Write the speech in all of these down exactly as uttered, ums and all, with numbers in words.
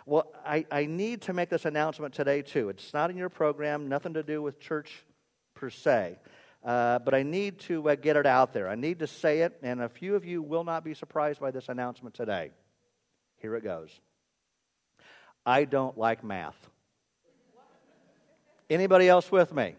Well, I, I need to make this announcement today, too. It's not in your program, nothing to do with church per se. Uh, but I need to uh, get it out there. I need to say it, and a few of you will not be surprised by this announcement today. Here it goes. I don't like math. Anybody else with me?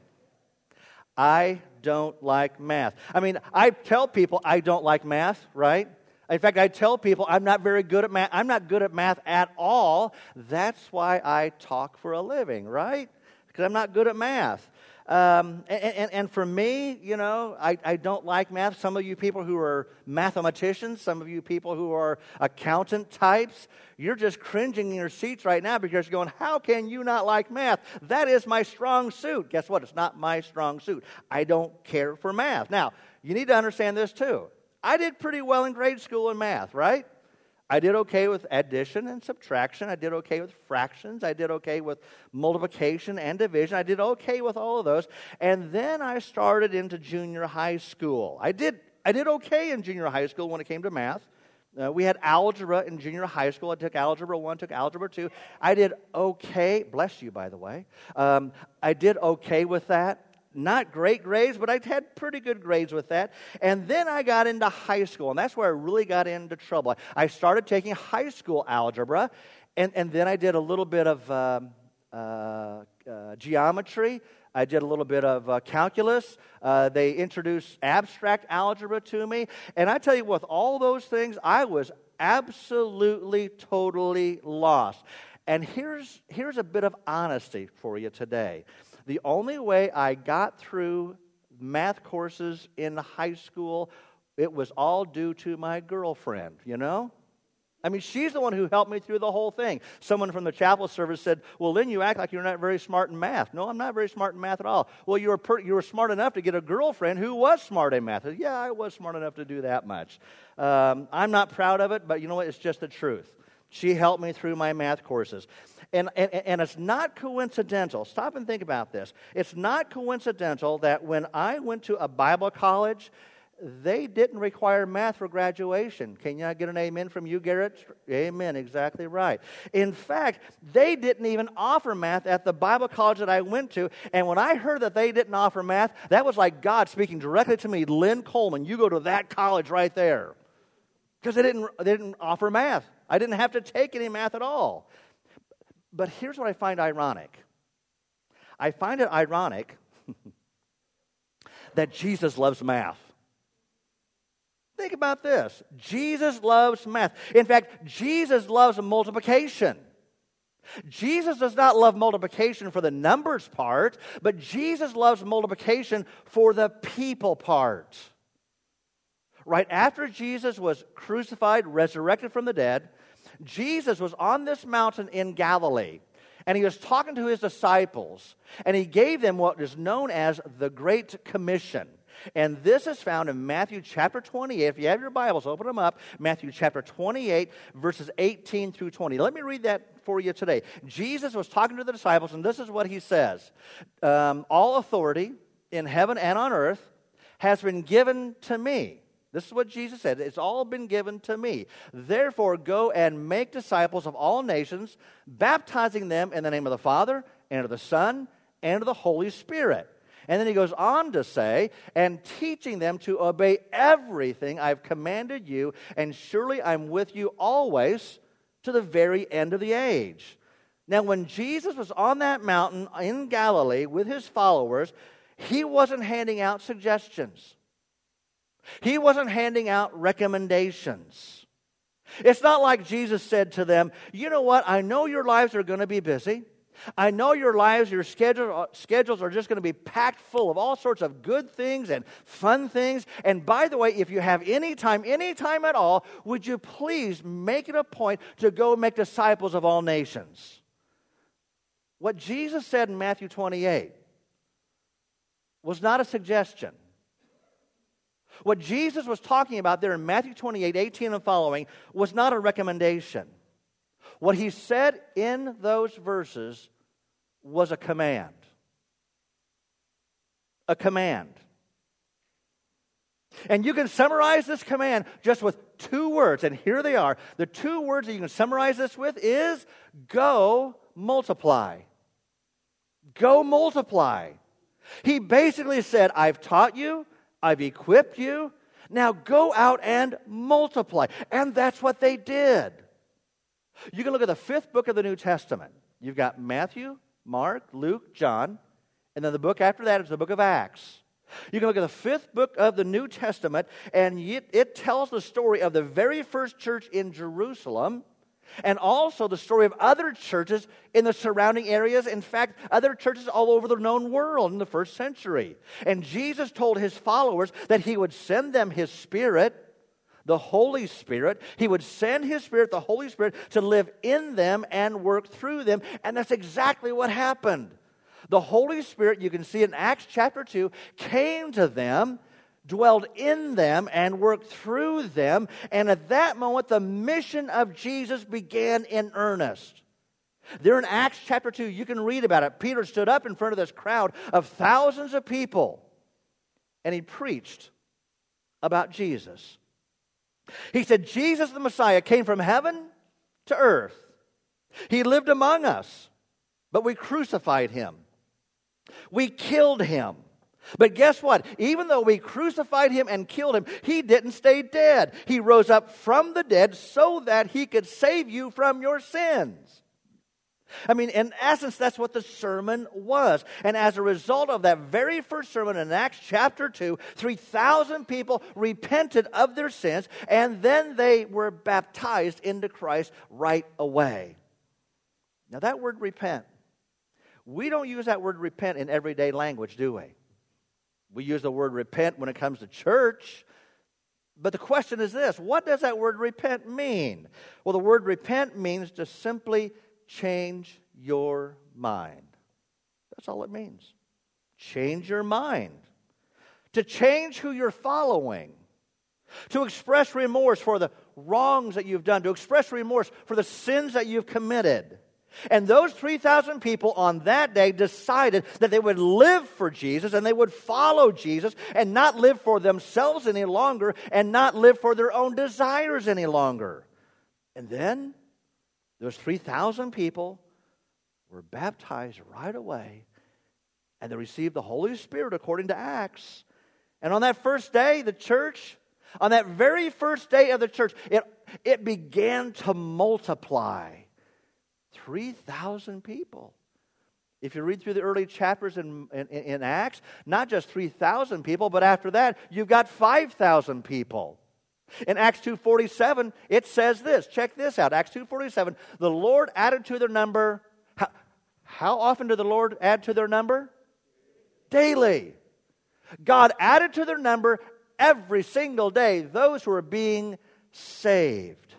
I don't like math. I mean, I tell people I don't like math, right? In fact, I tell people I'm not very good at math. I'm not good at math at all. That's why I talk for a living, right? Because I'm not good at math. Um, and, and, and for me, you know, I, I don't like math. Some of you people who are mathematicians, some of you people who are accountant types, you're just cringing in your seats right now because you're going, how can you not like math? That is my strong suit. Guess what? It's not my strong suit. I don't care for math. Now, you need to understand this too. I did pretty well in grade school in math, right? I did okay with addition and subtraction. I did okay with fractions. I did okay with multiplication and division. I did okay with all of those. And then I started into junior high school. I did I did okay in junior high school when it came to math. Uh, we had algebra in junior high school. I took algebra one, took algebra two. I did okay. Bless you, by the way. Um, I did okay with that. Not great grades, but I had pretty good grades with that. And then I got into high school, and that's where I really got into trouble. I started taking high school algebra, and, and then I did a little bit of um, uh, uh, geometry. I did a little bit of uh, calculus. Uh, they introduced abstract algebra to me. And I tell you, with all those things, I was absolutely, totally lost. And here's, here's a bit of honesty for you today. The only way I got through math courses in high school, it was all due to my girlfriend, you know? I mean, she's the one who helped me through the whole thing. Someone from the chapel service said, well, Lynn, you act like you're not very smart in math. No, I'm not very smart in math at all. Well, you were, per- you were smart enough to get a girlfriend who was smart in math. I said, yeah, I was smart enough to do that much. Um, I'm not proud of it, but you know what? It's just the truth. She helped me through my math courses. And, and, and it's not coincidental. Stop and think about this. It's not coincidental that when I went to a Bible college, they didn't require math for graduation. Can you get an amen from you, Garrett? Amen, exactly right. In fact, they didn't even offer math at the Bible college that I went to. And when I heard that they didn't offer math, that was like God speaking directly to me, Lynn Coleman, you go to that college right there. Because they didn't, they didn't offer math. I didn't have to take any math at all. But here's what I find ironic. I find it ironic that Jesus loves math. Think about this. Jesus loves math. In fact, Jesus loves multiplication. Jesus does not love multiplication for the numbers part, but Jesus loves multiplication for the people part. Right after Jesus was crucified, resurrected from the dead, Jesus was on this mountain in Galilee, and he was talking to his disciples, and he gave them what is known as the Great Commission. And this is found in Matthew chapter twenty-eight. If you have your Bibles, open them up. Matthew chapter twenty-eight, verses eighteen through twenty. Let me read that for you today. Jesus was talking to the disciples, and this is what he says. Um, All authority in heaven and on earth has been given to me. This is what Jesus said. It's all been given to me. Therefore, go and make disciples of all nations, baptizing them in the name of the Father, and of the Son, and of the Holy Spirit. And then he goes on to say, and teaching them to obey everything I've commanded you, and surely I'm with you always to the very end of the age. Now, when Jesus was on that mountain in Galilee with his followers, he wasn't handing out suggestions. He wasn't handing out recommendations. It's not like Jesus said to them, you know what, I know your lives are going to be busy. I know your lives, your schedule, schedules are just going to be packed full of all sorts of good things and fun things. And by the way, if you have any time, any time at all, would you please make it a point to go make disciples of all nations? What Jesus said in Matthew twenty-eight was not a suggestion. What Jesus was talking about there in Matthew twenty-eight, eighteen and following was not a recommendation. What he said in those verses was a command. A command. And you can summarize this command just with two words, and here they are. The two words that you can summarize this with is go multiply. Go multiply. He basically said, I've taught you, I've equipped you, now go out and multiply. And that's what they did. You can look at the fifth book of the New Testament. You've got Matthew, Mark, Luke, John, and then the book after that is the book of Acts. You can look at the fifth book of the New Testament, and it, it tells the story of the very first church in Jerusalem, and also the story of other churches in the surrounding areas. In fact, other churches all over the known world in the first century. And Jesus told his followers that he would send them his Spirit, the Holy Spirit. He would send his Spirit, the Holy Spirit, to live in them and work through them. And that's exactly what happened. The Holy Spirit, you can see in Acts chapter two, came to them, dwelled in them, and worked through them. And at that moment, the mission of Jesus began in earnest. There in Acts chapter two, you can read about it. Peter stood up in front of this crowd of thousands of people, and he preached about Jesus. He said, Jesus the Messiah came from heaven to earth. He lived among us, but we crucified him. We killed him. But guess what? Even though we crucified him and killed him, he didn't stay dead. He rose up from the dead so that he could save you from your sins. I mean, in essence, that's what the sermon was. And as a result of that very first sermon in Acts chapter two, three thousand people repented of their sins, and then they were baptized into Christ right away. Now that word repent, we don't use that word repent in everyday language, do we? We use the word repent when it comes to church. But the question is this: what does that word repent mean? Well, the word repent means to simply change your mind. That's all it means. Change your mind. To change who you're following. To express remorse for the wrongs that you've done. To express remorse for the sins that you've committed. And those three thousand people on that day decided that they would live for Jesus and they would follow Jesus and not live for themselves any longer and not live for their own desires any longer. And then those three thousand people were baptized right away, and they received the Holy Spirit according to Acts. And on that first day, the church, on that very first day of the church, it, it began to multiply. three thousand people. If you read through the early chapters in, in, in Acts, not just three thousand people, but after that, you've got five thousand people. In Acts two forty-seven, it says this. Check this out. Acts two forty-seven, the Lord added to their number. How, how often did the Lord add to their number? Daily. God added to their number every single day those who are being saved.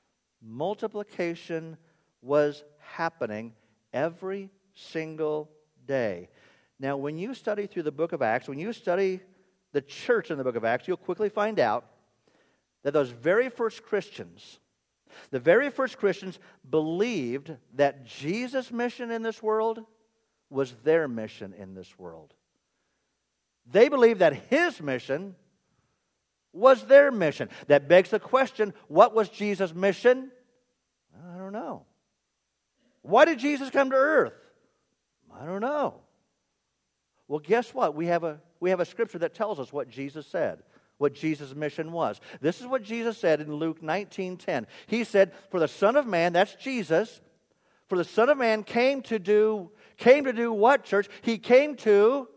Multiplication was happening every single day. Now, when you study through the book of Acts, when you study the church in the book of Acts, you'll quickly find out that those very first Christians, the very first Christians believed that Jesus' mission in this world was their mission in this world. They believed that his mission was their mission. That begs the question, what was Jesus' mission? I don't know. Why did Jesus come to earth? I don't know. Well, guess what? We have a we have a scripture that tells us what Jesus said, what Jesus' mission was. This is what Jesus said in Luke nineteen ten. He said, "For the Son of Man," that's Jesus, "for the Son of Man came to do came to do what, church? He came to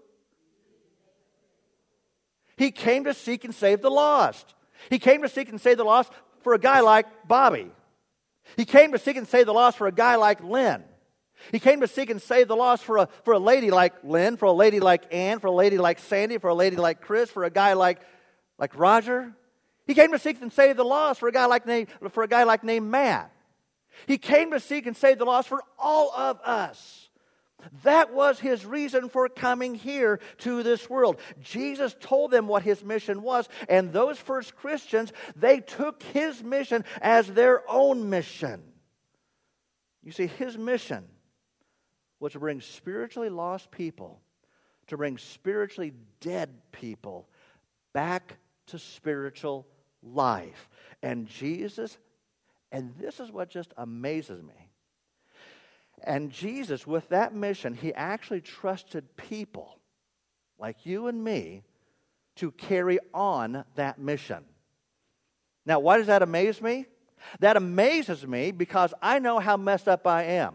He came to seek and save the lost. He came to seek and save the lost for a guy like Bobby. He came to seek and save the lost for a guy like Lynn. He came to seek and save the lost for a, for a lady like Lynn, for a lady like Ann, for a lady like Sandy, for a lady like Chris, for a guy like, like Roger. He came to seek and save the lost for a guy like named, for a guy like named Matt. He came to seek and save the lost for all of us. That was his reason for coming here to this world. Jesus told them what his mission was, and those first Christians, they took his mission as their own mission. You see, his mission was to bring spiritually lost people, to bring spiritually dead people back to spiritual life. And Jesus, and this is what just amazes me. And Jesus, with that mission, he actually trusted people like you and me to carry on that mission. Now, why does that amaze me? That amazes me because I know how messed up I am.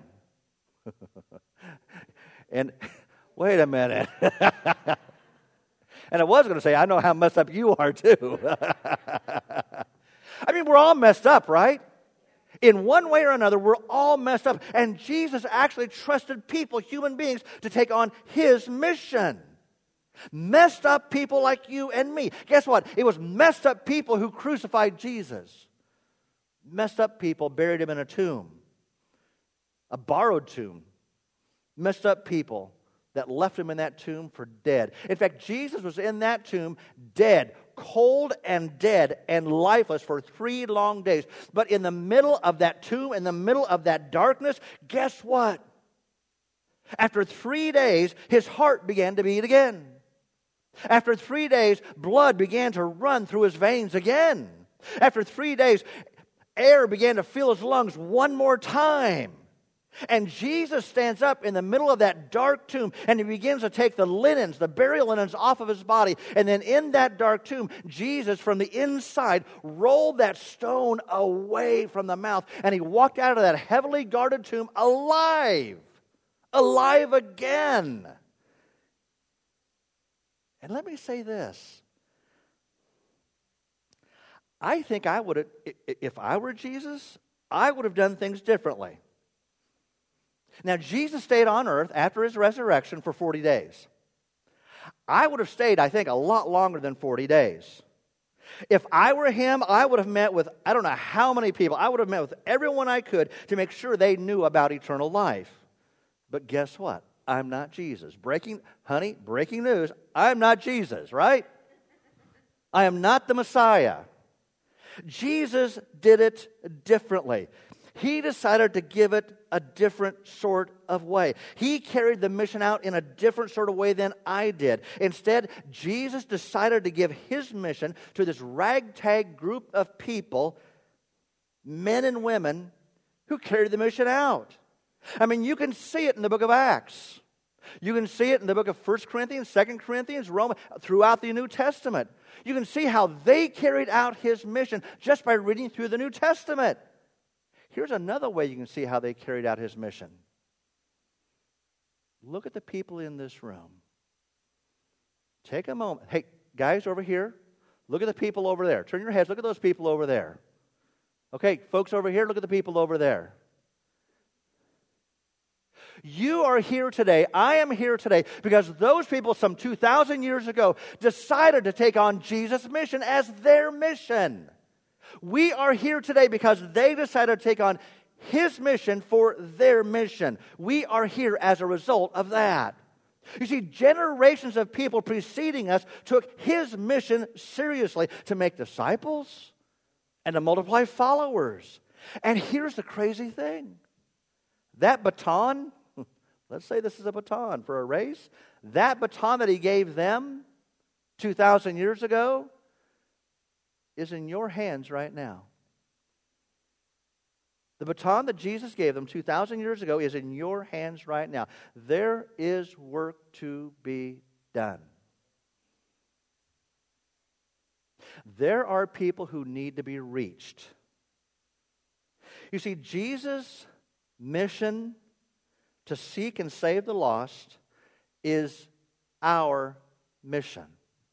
And wait a minute. And I was going to say, I know how messed up you are too. I mean, we're all messed up, right? In one way or another, we're all messed up. And Jesus actually trusted people, human beings, to take on his mission. Messed up people like you and me. Guess what? It was messed up people who crucified Jesus. Messed up people buried him in a tomb. A borrowed tomb. Messed up people that left him in that tomb for dead. In fact, Jesus was in that tomb dead, cold and dead and lifeless for three long days. But in the middle of that tomb, in the middle of that darkness, guess what? After three days, his heart began to beat again. After three days, blood began to run through his veins again. After three days, air began to fill his lungs one more time. And Jesus stands up in the middle of that dark tomb, and he begins to take the linens, the burial linens off of his body. And then in that dark tomb, Jesus, from the inside, rolled that stone away from the mouth. And he walked out of that heavily guarded tomb alive. Alive again. And let me say this. I think I would have, if I were Jesus, I would have done things differently. Now, Jesus stayed on earth after his resurrection for forty days. I would have stayed, I think, a lot longer than forty days. If I were him, I would have met with, I don't know how many people. I would have met with everyone I could to make sure they knew about eternal life. But guess what? I'm not Jesus. Breaking, honey, breaking news. I'm not Jesus, right? I am not the Messiah. Jesus did it differently. He decided to give it a different sort of way. He carried the mission out in a different sort of way than I did. Instead, Jesus decided to give his mission to this ragtag group of people, men and women, who carried the mission out. I mean, you can see it in the book of Acts. You can see it in the book of First Corinthians, Second Corinthians, Romans, throughout the New Testament. You can see how they carried out his mission just by reading through the New Testament. Here's another way you can see how they carried out his mission. Look at the people in this room. Take a moment. Hey, guys over here, look at the people over there. Turn your heads, look at those people over there. Okay, folks over here, look at the people over there. You are here today, I am here today, because those people some two thousand years ago decided to take on Jesus' mission as their mission. We are here today because they decided to take on his mission for their mission. We are here as a result of that. You see, generations of people preceding us took his mission seriously to make disciples and to multiply followers. And here's the crazy thing. That baton, let's say this is a baton for a race, that baton that he gave them two thousand years ago is in your hands right now. The baton that Jesus gave them two thousand years ago is in your hands right now. There is work to be done. There are people who need to be reached. You see, Jesus' mission to seek and save the lost is our mission.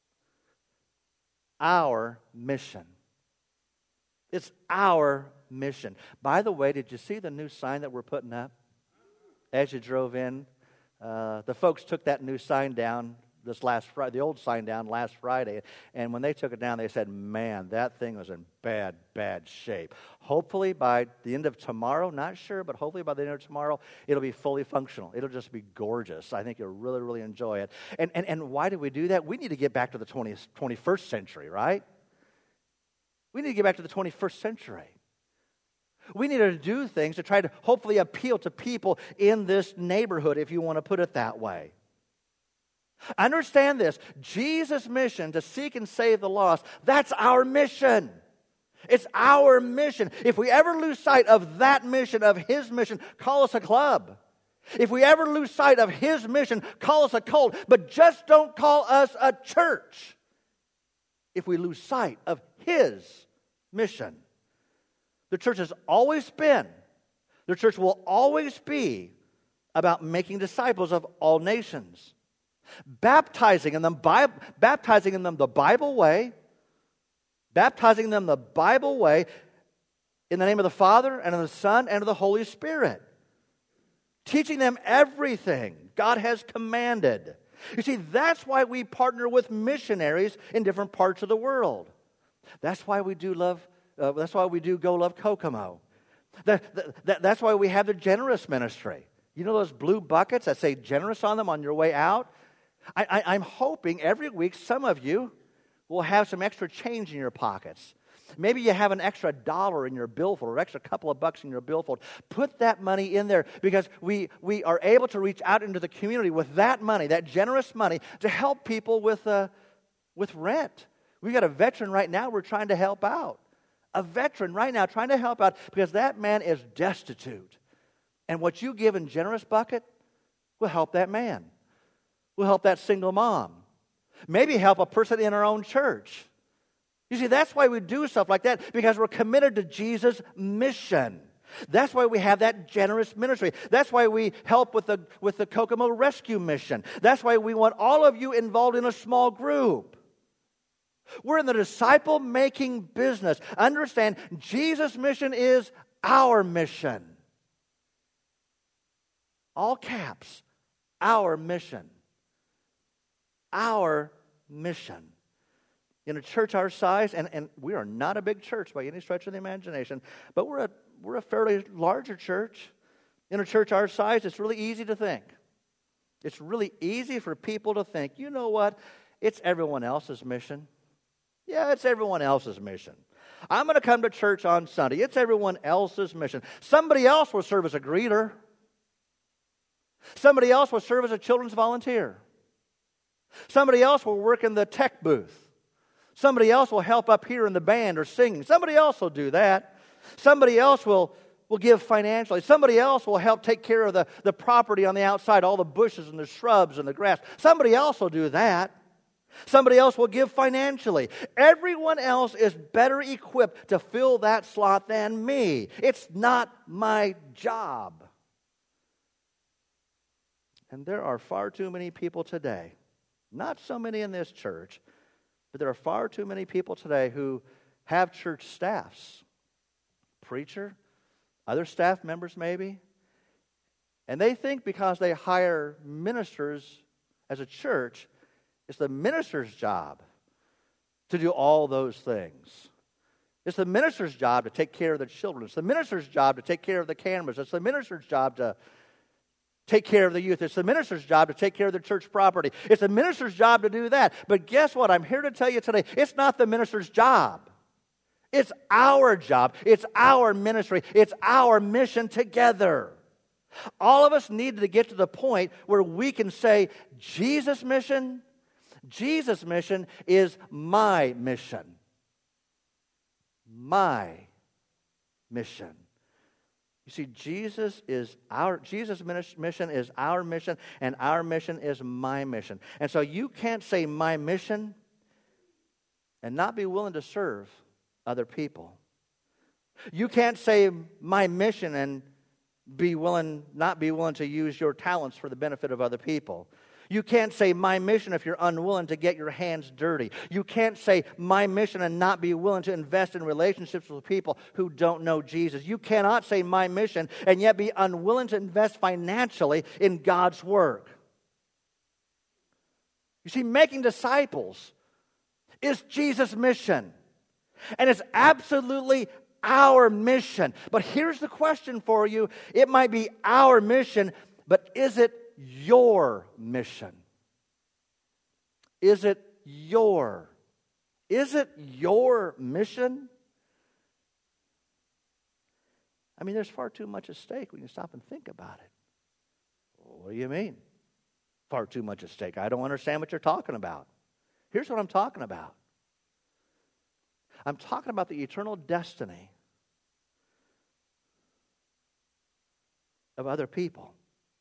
Our mission. It's our mission. By the way, did you see the new sign that we're putting up? As you drove in, uh, the folks took that new sign down this last Friday, the old sign down last Friday, and when they took it down, they said, man, that thing was in bad, bad shape. Hopefully by the end of tomorrow, not sure, but hopefully by the end of tomorrow, it'll be fully functional. It'll just be gorgeous. I think you'll really, really enjoy it. And, and, and why did we do that? We need to get back to the twentieth, twenty-first century, right? We need to get back to the twenty-first century. We need to do things to try to hopefully appeal to people in this neighborhood, if you want to put it that way. Understand this. Jesus' mission to seek and save the lost, that's our mission. It's our mission. If we ever lose sight of that mission, of His mission, call us a club. If we ever lose sight of His mission, call us a cult. But just don't call us a church if we lose sight of His mission. The church has always been, the church will always be about making disciples of all nations. Baptizing in them, baptizing in them the Bible way, baptizing them the Bible way in the name of the Father and of the Son and of the Holy Spirit. Teaching them everything God has commanded. You see, that's why we partner with missionaries in different parts of the world. That's why we do love, uh, that's why we do Go Love Kokomo. That, that, that's why we have the Generous Ministry. You know those blue buckets that say generous on them on your way out? I, I, I'm hoping every week some of you will have some extra change in your pockets. Maybe you have an extra dollar in your billfold or extra couple of bucks in your billfold. Put that money in there because we, we are able to reach out into the community with that money, that generous money, to help people with, uh, with rent. We've got a veteran right now we're trying to help out. A veteran right now trying to help out because that man is destitute. And what you give in generous bucket will help that man. Will help that single mom. Maybe help a person in our own church. You see, that's why we do stuff like that, because we're committed to Jesus' mission. That's why we have that generous ministry. That's why we help with the, with the Kokomo Rescue Mission. That's why we want all of you involved in a small group. We're in the disciple-making business. Understand, Jesus' mission is our mission. All caps, our mission. Our mission. In a church our size, and, and we are not a big church by any stretch of the imagination, but we're a, we're a fairly larger church. In a church our size, it's really easy to think. It's really easy for people to think, you know what, it's everyone else's mission. Yeah, it's everyone else's mission. I'm going to come to church on Sunday. It's everyone else's mission. Somebody else will serve as a greeter. Somebody else will serve as a children's volunteer. Somebody else will work in the tech booth. Somebody else will help up here in the band or singing. Somebody else will do that. Somebody else will, will give financially. Somebody else will help take care of the, the property on the outside, all the bushes and the shrubs and the grass. Somebody else will do that. Somebody else will give financially. Everyone else is better equipped to fill that slot than me. It's not my job. And there are far too many people today, not so many in this church, but there are far too many people today who have church staffs, preacher, other staff members maybe, and they think because they hire ministers as a church, it's the minister's job to do all those things. It's the minister's job to take care of the children. It's the minister's job to take care of the cameras. It's the minister's job to take care of the youth. It's the minister's job to take care of the church property. It's the minister's job to do that. But guess what? I'm here to tell you today, it's not the minister's job. It's our job. It's our ministry. It's our mission together. All of us need to get to the point where we can say, Jesus' mission, Jesus' mission is my mission. My mission. You see, Jesus is our Jesus' mission is our mission, and our mission is my mission. And so you can't say my mission and not be willing to serve other people. You can't say my mission and be willing, not be willing to use your talents for the benefit of other people. You can't say my mission if you're unwilling to get your hands dirty. You can't say my mission and not be willing to invest in relationships with people who don't know Jesus. You cannot say my mission and yet be unwilling to invest financially in God's work. You see, making disciples is Jesus' mission. And it's absolutely our mission. But here's the question for you. It might be our mission, but is it your mission? Is it your? Is it your mission? I mean, there's far too much at stake when you stop and think about it. What do you mean? far too much at stake. I don't understand what you're talking about. Here's what I'm talking about. I'm talking about the eternal destiny of other people.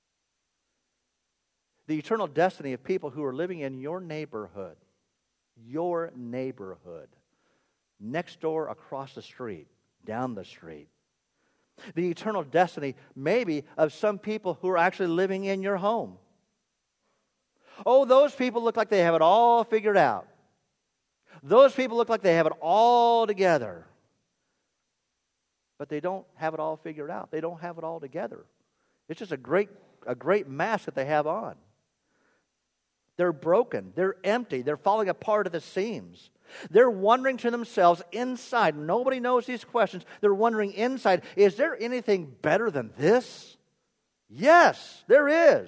The eternal destiny of people who are living in your neighborhood. Your neighborhood. Next door, across the street, down the street. The eternal destiny, maybe, of some people who are actually living in your home. Oh, those people look like they have it all figured out. Those people look like they have it all together. But they don't have it all figured out. They don't have it all together. It's just a great, a great mask that they have on. They're broken. They're empty. They're falling apart at the seams. They're wondering to themselves inside. Nobody knows these questions. They're wondering inside, is there anything better than this? Yes, there is.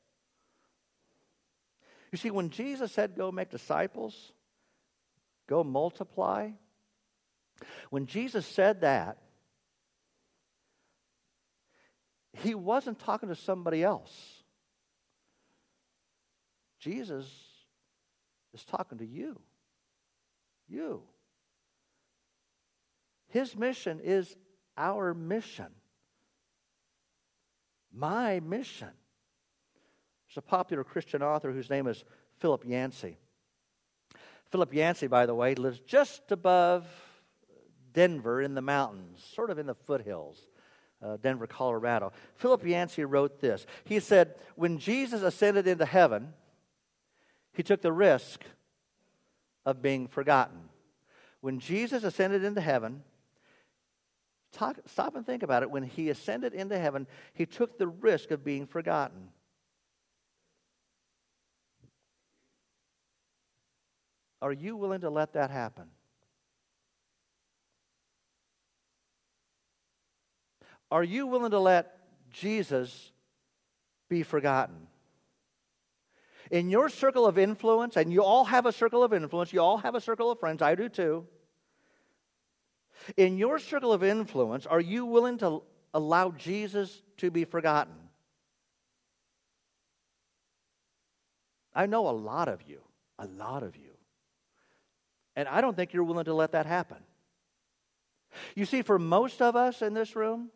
You see, when Jesus said, go make disciples, go multiply, when Jesus said that, He wasn't talking to somebody else. Jesus is talking to you. You. His mission is our mission. My mission. There's a popular Christian author whose name is Philip Yancey. Philip Yancey, by the way, lives just above Denver in the mountains, sort of in the foothills. Uh, Denver, Colorado. Philip Yancey wrote this. He said, when Jesus ascended into heaven, He took the risk of being forgotten. When Jesus ascended into heaven, talk, stop and think about it. When He ascended into heaven, He took the risk of being forgotten. Are you willing to let that happen? Are you willing to let Jesus be forgotten? In your circle of influence, and you all have a circle of influence, you all have a circle of friends, I do too. In your circle of influence, are you willing to allow Jesus to be forgotten? I know a lot of you, a lot of you. And I don't think you're willing to let that happen. You see, for most of us in this room,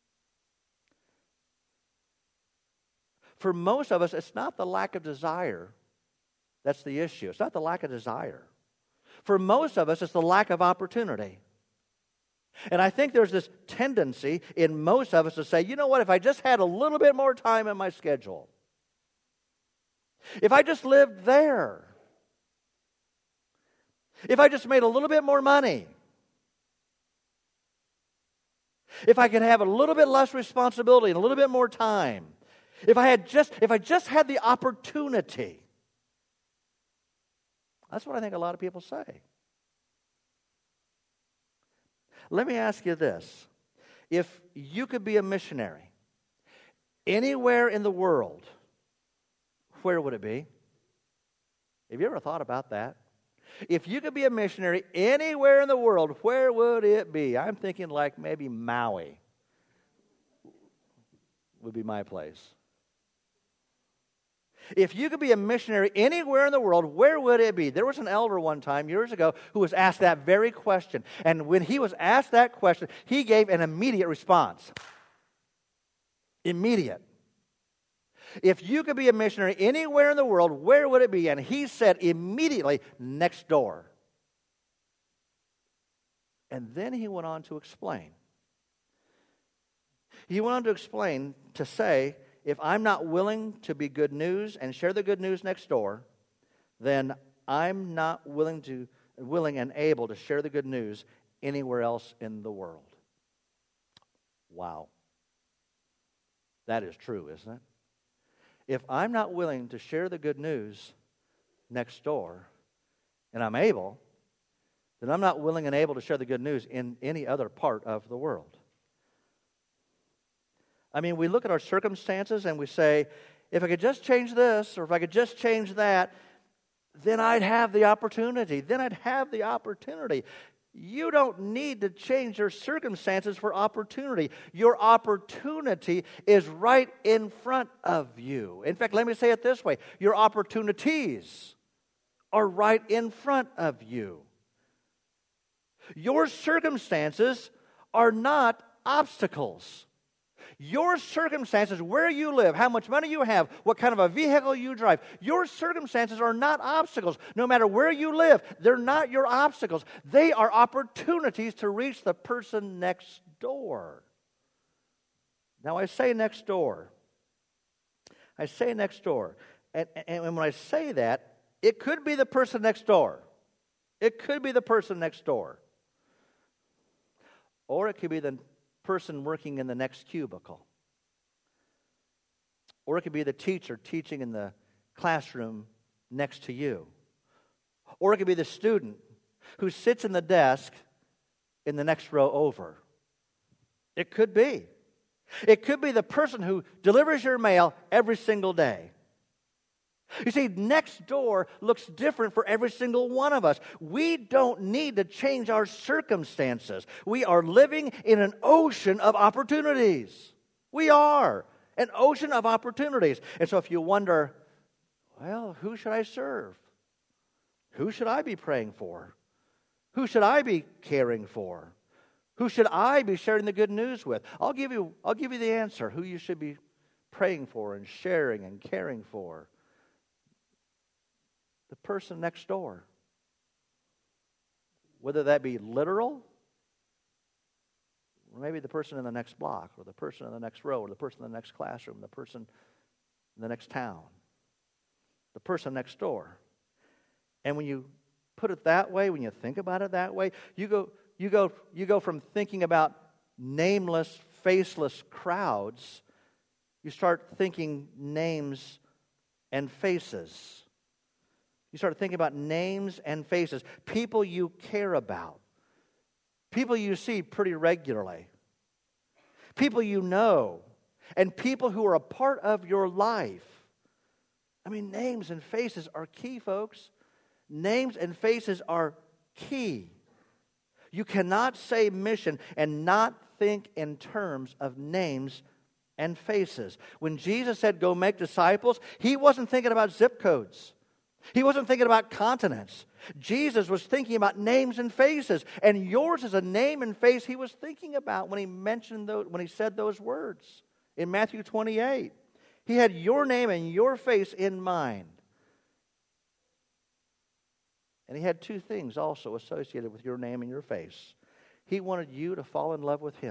For most of us, it's not the lack of desire that's the issue. It's not the lack of desire. For most of us, it's the lack of opportunity. And I think there's this tendency in most of us to say, you know what, if I just had a little bit more time in my schedule, if I just lived there, if I just made a little bit more money, if I could have a little bit less responsibility and a little bit more time, If I had just, if I just had the opportunity. That's what I think a lot of people say. Let me ask you this. If you could be a missionary anywhere in the world, where would it be? Have you ever thought about that? If you could be a missionary anywhere in the world, where would it be? I'm thinking like maybe Maui would be my place. If you could be a missionary anywhere in the world, where would it be? There was an elder one time, years ago, who was asked that very question. And when he was asked that question, he gave an immediate response. Immediate. If you could be a missionary anywhere in the world, where would it be? And he said immediately, next door. And then he went on to explain. He went on to explain, to say, if I'm not willing to be good news and share the good news next door, then I'm not willing to willing and able to share the good news anywhere else in the world. Wow. That is true, isn't it? If I'm not willing to share the good news next door, and I'm able, then I'm not willing and able to share the good news in any other part of the world. I mean, we look at our circumstances and we say, if I could just change this, or if I could just change that, then I'd have the opportunity. Then I'd have the opportunity. You don't need to change your circumstances for opportunity. Your opportunity is right in front of you. In fact, let me say it this way. Your opportunities are right in front of you. Your circumstances are not obstacles. Your circumstances, where you live, how much money you have, what kind of a vehicle you drive, your circumstances are not obstacles. No matter where you live, they're not your obstacles. They are opportunities to reach the person next door. Now, I say next door. I say next door. And, and when I say that, it could be the person next door. It could be the person next door. Or it could be the person working in the next cubicle. Or it could be the teacher teaching in the classroom next to you. Or it could be the student who sits in the desk in the next row over. It could be. It could be the person who delivers your mail every single day. You see, next door looks different for every single one of us. We don't need to change our circumstances. We are living in an ocean of opportunities. We are an ocean of opportunities. And so if you wonder, well, who should I serve? Who should I be praying for? Who should I be caring for? Who should I be sharing the good news with? I'll give you, I'll give you the answer, who you should be praying for and sharing and caring for. The person next door. Whether that be literal, or maybe the person in the next block, or the person in the next row, or the person in the next classroom, the person in the next town, the person next door. And when you put it that way, when you think about it that way, you go, you go, you go from thinking about nameless, faceless crowds, you start thinking names and faces. You start thinking about names and faces, people you care about, people you see pretty regularly, people you know, and people who are a part of your life. I mean, names and faces are key, folks. Names and faces are key. You cannot say mission and not think in terms of names and faces. When Jesus said, go make disciples, he wasn't thinking about zip codes. He wasn't thinking about continents. Jesus was thinking about names and faces. And yours is a name and face he was thinking about when he mentioned those, when he said those words in Matthew twenty-eight. He had your name and your face in mind. And he had two things also associated with your name and your face. He wanted you to fall in love with him.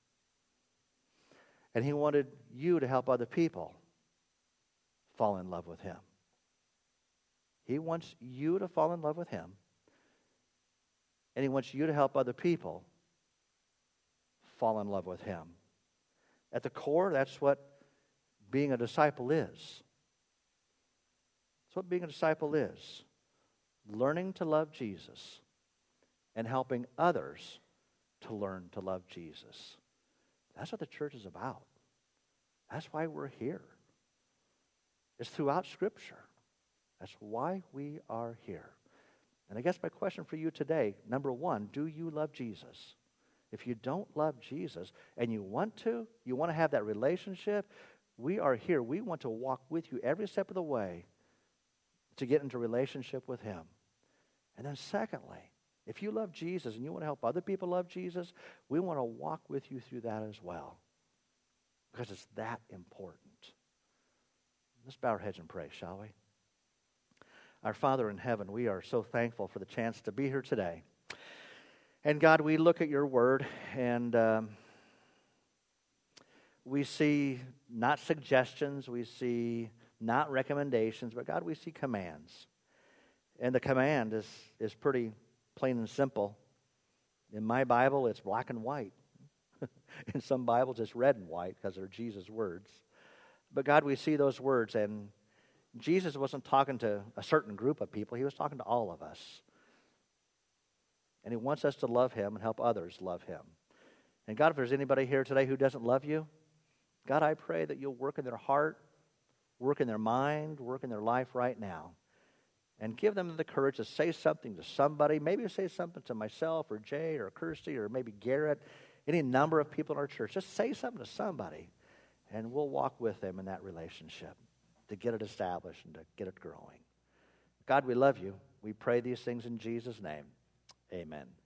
And he wanted you to help other people fall in love with him. He wants you to fall in love with him. And he wants you to help other people fall in love with him. At the core, that's what being a disciple is. That's what being a disciple is. Learning to love Jesus and helping others to learn to love Jesus. That's what the church is about. That's why we're here. It's throughout Scripture. That's why we are here. And I guess my question for you today, number one, do you love Jesus? If you don't love Jesus and you want to, you want to have that relationship, we are here. We want to walk with you every step of the way to get into relationship with him. And then secondly, if you love Jesus and you want to help other people love Jesus, we want to walk with you through that as well. Because it's that important. Let's bow our heads and pray, shall we? Our Father in heaven, we are so thankful for the chance to be here today. And God, we look at your word and um, we see not suggestions, we see not recommendations, but God, we see commands. And the command is, is pretty plain and simple. In my Bible, it's black and white. In some Bibles, it's red and white because they're Jesus' words. But God, we see those words, and Jesus wasn't talking to a certain group of people. He was talking to all of us. And he wants us to love him and help others love him. And God, if there's anybody here today who doesn't love you, God, I pray that you'll work in their heart, work in their mind, work in their life right now. and give them the courage to say something to somebody. Maybe say something to myself or Jay or Kirsty or maybe Garrett, any number of people in our church. Just say something to somebody, and we'll walk with them in that relationship to get it established and to get it growing. God, we love you. We pray these things in Jesus' name. Amen.